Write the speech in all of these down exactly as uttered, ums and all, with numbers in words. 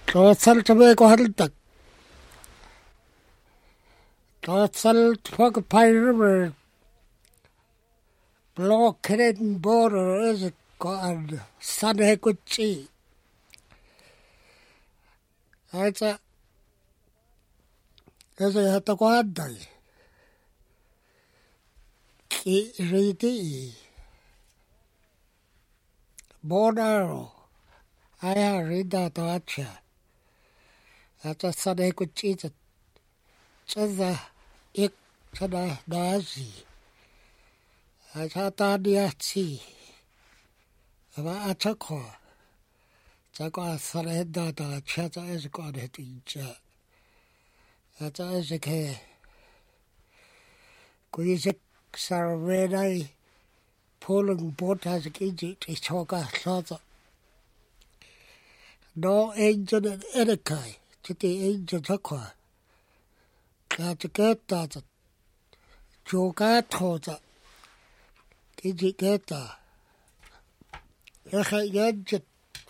توصلت بيك وهلتك توصلت فوق باي ريفر بلوك كريدن بورر إزك قاد سنة كتشي هذا هذا هتقعد داي كي ريدي بورر هيا ريدا تواتشا هذا سنة كتشي تذا إك تدا دازي هذا تادياتي هذا أتكو تكو سنة دادا تشاتا إزك قاد هتيجا هذا إزك هي كويزك سارفيناي pulling boat هذاك إيجي تشوكا صاتا no engine in Edekai تتي engine تكو كاتكتا جوكا توتا كيجي كتا يخي ينجد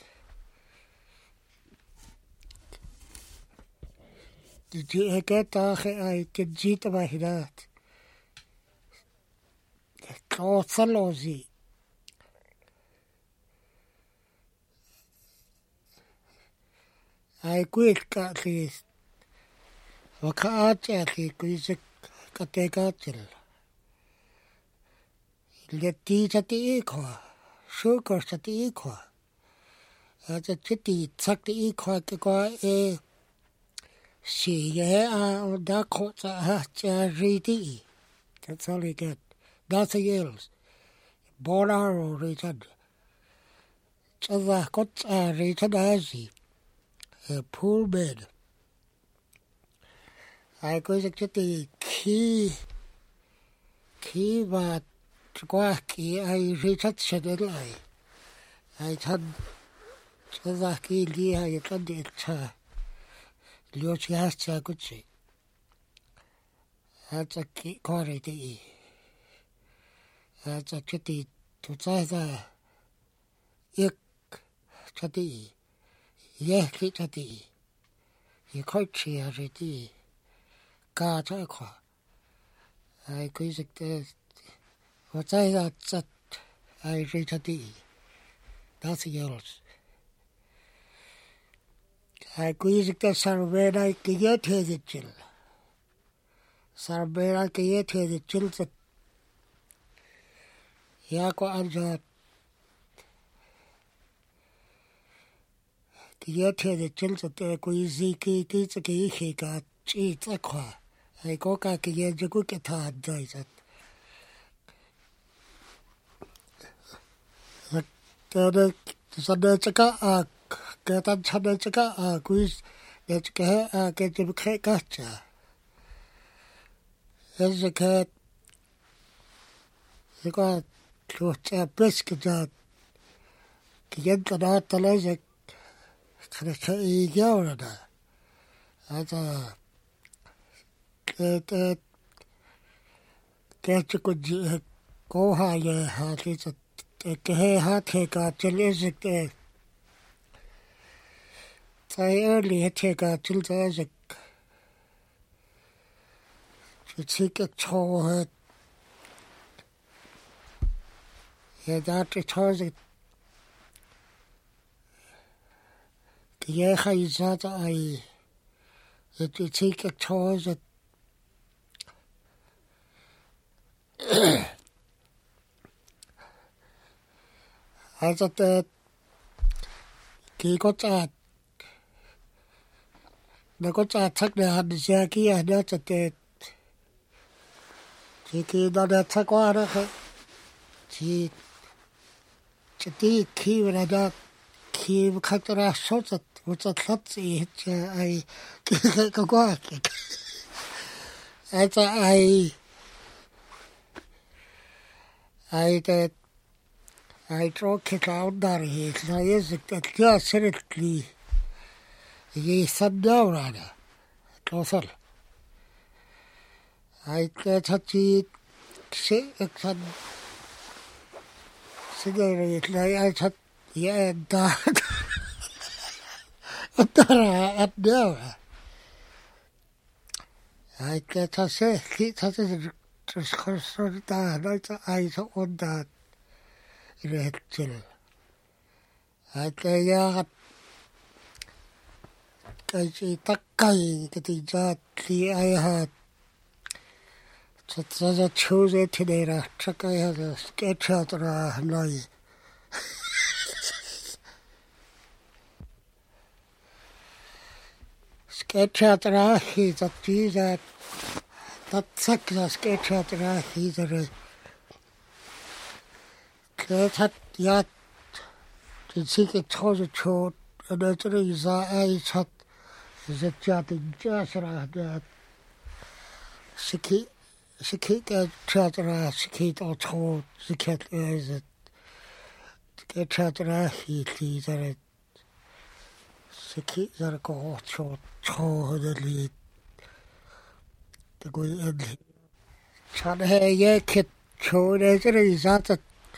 تجي كتا أخي أي تجيت مهنات توصلوزي أي كويت كاكيس وكاات أخي كويسك كتكاتل التي تتيكوا شوكر تتيكوا هذا تتي تتيكوا كوا إيه شيء داكو تهجريدي that's all you get nothing else border return تذا كت return هذي pool bed I go to the key key but quacky I retouch it like I had تذا كي لي هاي قد إتها ليوش ياسا كتشي هذا كي كوري تي هذا كتي تتاهدا إك كتي يهكي كتي يكوتشي هريتي كاتا كوا أي كويسك تي وتاهدا تت أي ريتي that's yours I كويسك تي ساربينا كيات هذي جل ساربينا كيات هذي جل تت ياكو أرجع كيات هذي جل تت كويسي كي كي تكي خيكا تشي تكوا أي كوكا كيات جكو كتاد دايزت تادا تسادا تكا آك كتا تسادا تكا آك كويس يتكه آك يتبكي كاتشا يزكات يقعد توتا بسك جات كيان كنا تلاجك كنا إيجاورنا هذا كت كت كنت كوها يه هاتي كه هاتي كاتل إزك ته تاي early هاتي كاتل تازك تسيك تشوه يدات تشوه كيه خيزات أي تسيك تشوه هذا ت كي كوتا نكوتا تكنا هنسياكي هنا تت كي كي نانا تكوانا خ كي تدي كي ولا كي بخطر صوت وتطلعي هتا أي كي كواك هذا أي أي ت I drove it out there. He's not using that. Just seriously. He sat down on it. توصل. I تحكي شيء كان سيجارة لا I تحط يا دا Tara at there. I get a say, it has a discussion that I saw on that red chill. I tell ya, I see Takai, that is that I had. So I chose it today. I had a sketch out of a lie. Sketch out of a he that is that that second sketch out of a he that is. That yet to seek a chose a chord, and that's the reason I thought is a chatting just that Siki. Sikit get chatra sikit or chod sikit is it get chatra he tea that it sikit that go chod chod the lead the good end chan hey ye kit chod is it is that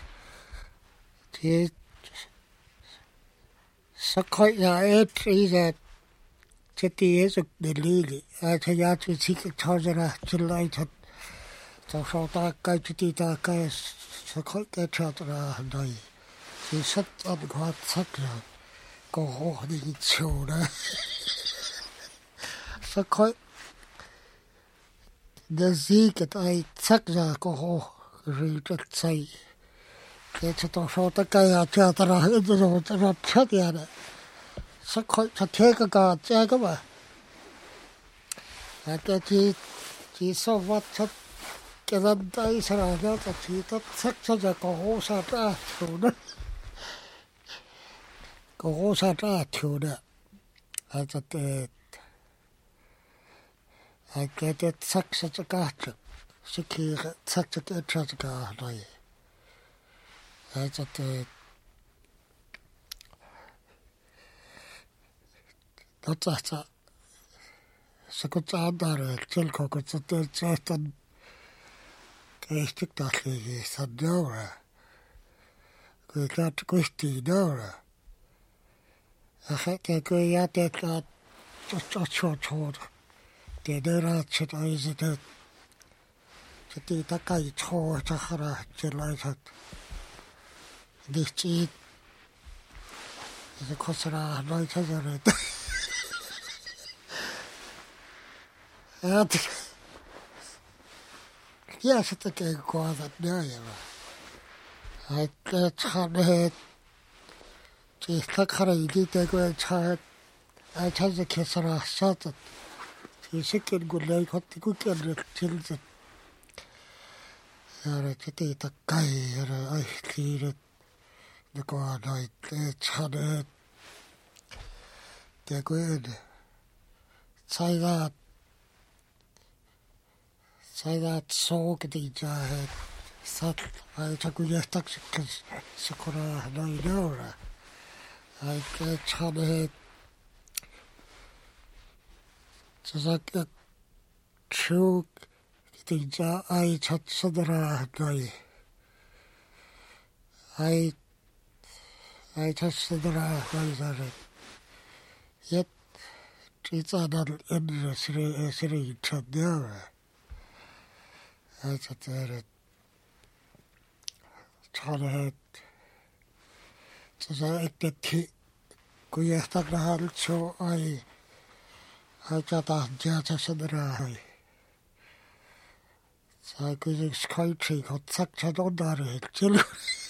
it sakoi ya it is that city is the lead I tell you to seek a chodra to light it. So so ta kai ti ta kai sa khoi ke cha tra dai si sat ad gwa sak ra ko ho ni chu da sa khoi de zi ke tai sak ra ko ho ri ta sai ke cha to so ta kai ya cha tra e zo tra cha ya da sa khoi cha the ka ka cha ka ba a ke ti ti so wat cha cái dân tay sẽ là nó tập chỉ tất sắc cho ra có hố sa ra thiếu đó có hố sa ra thiếu đó à cho thế à cái thế sắc sẽ cho cả chứ sẽ khi sắc cho cái cho cả rồi à cho thế nó chắc chắc sẽ có cha đã rồi chân khó có cho thế cho tân Estic dalle sadora. Go gat gusti dora. A het go ya det gat chot chot chot. De dora chet is it. Cheti ta kai cho cha khara chelai that. This chi is a kosra right as a red. At Yes, it's a good cause that there you are. I get had to stuck her a little good child. I tell the kiss her a shot at the second good like what the good and the children. You're a kitty, a guy, or I clear it. The god, I had it. They're good. Say that. Say that so que te ya sat I chaku ya tak sakura no idora I get chade so that chu te ja I chat sadara dai I I chat sadara dai zare yet it's another industry sri chadera I just had it. Chade so I get tea. Go ya stuck the hard so I I got a judge of the eye. So I could escape tree got such a don't dare it. Children.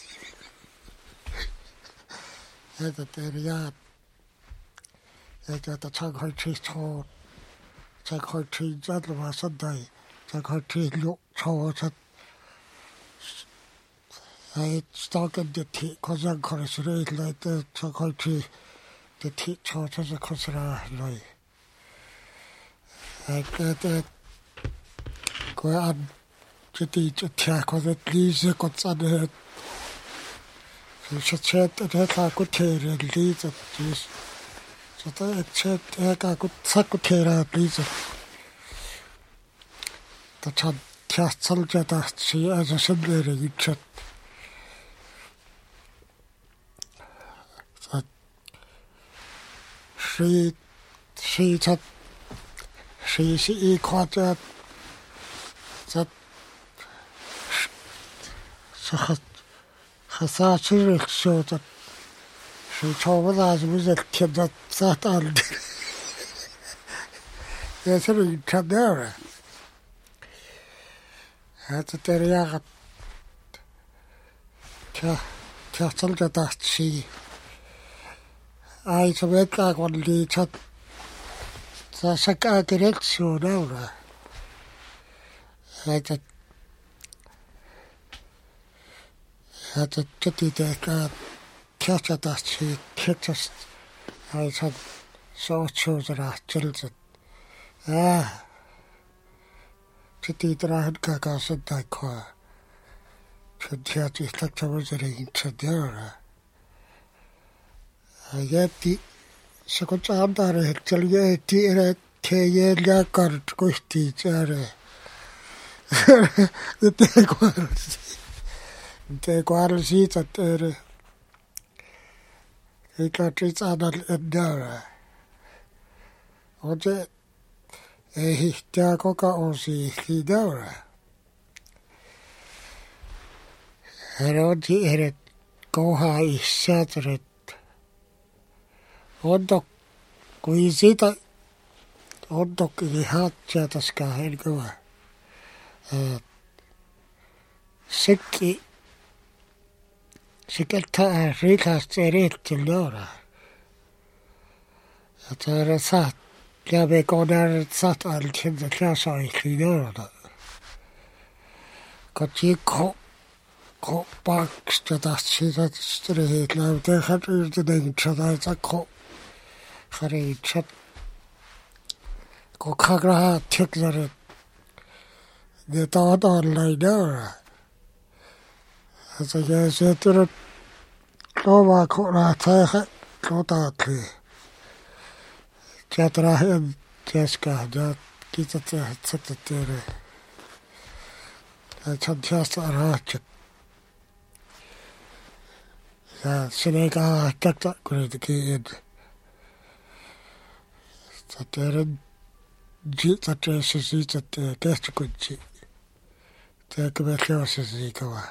At the yard. I got a chunk of tree tall. Chunk of tree gentleman Sunday. Chunk of tree look tall. I started the tea because I'm considered like the chunk tree. The tea chart as a consider like. I get it. Go on to teach a tea because at least I got on it. You should chat that I could tear and lead at least. So that I chat I could secretary at least. The chat cast soldier that she as a similar you chat. she she that she she caught that that so خسارة شو that she told me that was a kid that sat on yes it can there هذا تريقة ك كسل جدات شيء أي سبب أقول لي شت سأسكت direct شو دورة هذا هذا جديد كا كجدات شيء كجست أي سب شو شو زرع جلسة آه جديد راهن كاسد دايكوا كنتياتي تكتبزرين تديرة هياتي سكنت عندها تلياتي إلى تيجي كارت كوستي ترى تيجوارسي تيجوارسي ترى هيكاتيس على الإدارة وجه إيه تاكو كأوسي في دورة هرودي إرد كوها إشاترد ودك كويزيتا ودك إيهات جاتسكا هرقوا سكي سكتا ريكا ستريت تلورا أترسات جابي كونار سات الكنز كاسا إخينورا كتي كو كو باكس جاتسكا ستريت لو تخط إردنين شدايتا كو خريد شد كو كاغرها تكزرت نتاد آنلاینورا از اگه زیتر لو با کوراتای خد لو داکلی جات راهیم جاسکا جات کیتا تیه تسکت تیره چند تیاست آراچت سنیگا تکتا کرد که این تیرن جیتا تیسی زیتا تیه کشت کنچی تیه بکیوسی زیگوا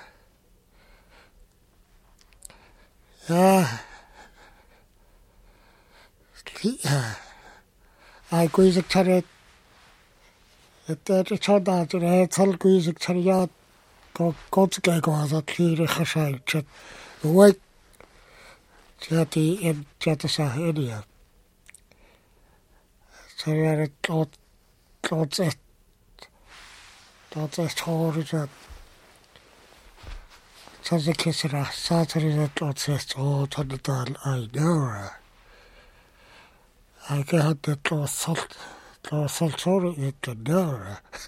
آه آی کویزک چرد اتیه چند آجره تل کویزک چریاد کوچکه گوازد خیره خشای چد وی جاتی این جاتی ساه اینیا چریاد لوت لوت ات لوت ات چهار جد چند کسی را ساتری لوت ات او تندال آینورا اگه هده لوت سلط لوت سلطور ایت نورا